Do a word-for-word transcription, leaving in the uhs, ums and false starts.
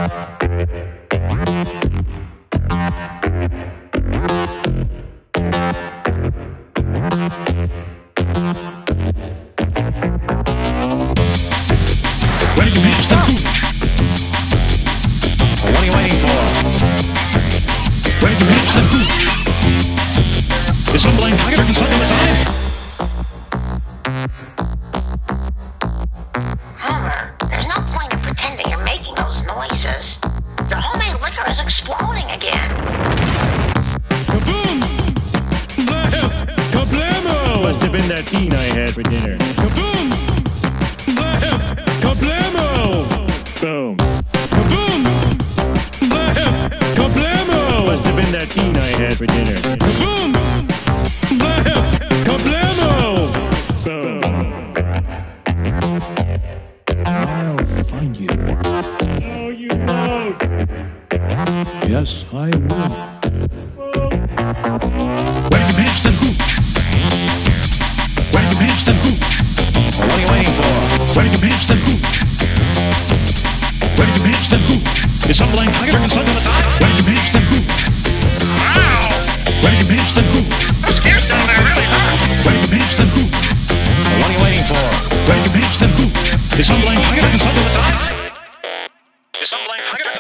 Ready to match the hooch? What are you waiting for? Ready to match the hooch? Is some blind tiger looking something inside? Homer, there's no point in pretending you're making those noises. Your homemade liquor is exploding again. Kaboom! Blam! Kablamo! Must have been that bean I had for dinner. Kaboom! Blam! Kablamo! Boom. Kaboom! Blam! Kablamo! Must have been that bean I had for dinner. Kaboom! Blam! Kablamo! Boom. I'll find you. No, you won't. Yes, I will. Ready to match the hooch? Ready to match the hooch? What are you waiting for? Ready to match the hooch? Ready to match the hooch? Is some blind tiger looking something inside? Ready to match the hooch? Wow! Ready to match the hooch? Those ears down there really hurt. Ready to match the hooch? What are you waiting for? Ready to match the hooch? Is some blind tiger looking something inside? Is some blind tiger